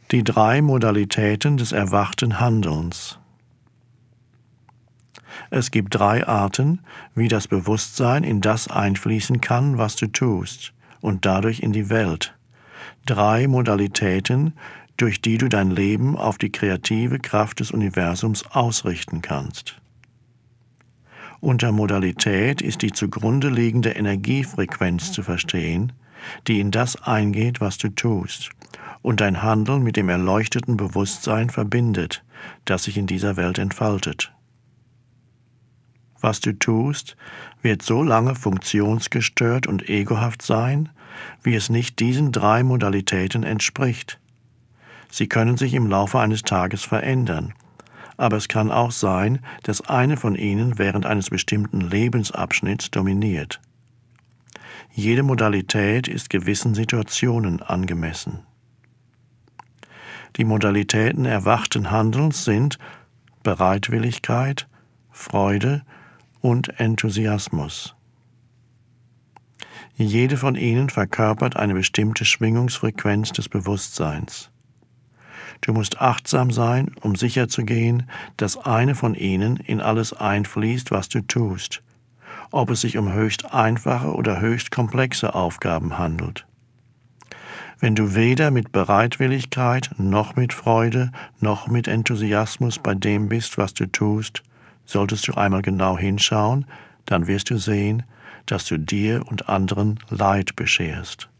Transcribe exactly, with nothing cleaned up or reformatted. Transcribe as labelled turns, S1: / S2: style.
S1: Die drei Modalitäten des erwachten Handelns. Es gibt drei Arten, wie das Bewusstsein in das einfließen kann, was du tust, und dadurch in die Welt. Drei Modalitäten, durch die du dein Leben auf die kreative Kraft des Universums ausrichten kannst. Unter Modalität ist die zugrunde liegende Energiefrequenz zu verstehen, die in das eingeht, was du tust, und dein Handeln mit dem erleuchteten Bewusstsein verbindet, das sich in dieser Welt entfaltet. Was du tust, wird so lange funktionsgestört und egohaft sein, wie es nicht diesen drei Modalitäten entspricht. Sie können sich im Laufe eines Tages verändern, aber es kann auch sein, dass eine von ihnen während eines bestimmten Lebensabschnitts dominiert. Jede Modalität ist gewissen Situationen angemessen. Die Modalitäten erwachten Handelns sind Bereitwilligkeit, Freude und Enthusiasmus. Jede von ihnen verkörpert eine bestimmte Schwingungsfrequenz des Bewusstseins. Du musst achtsam sein, um sicherzugehen, dass eine von ihnen in alles einfließt, was du tust, ob es sich um höchst einfache oder höchst komplexe Aufgaben handelt. Wenn du weder mit Bereitwilligkeit, noch mit Freude, noch mit Enthusiasmus bei dem bist, was du tust, solltest du einmal genau hinschauen, dann wirst du sehen, dass du dir und anderen Leid bescherst.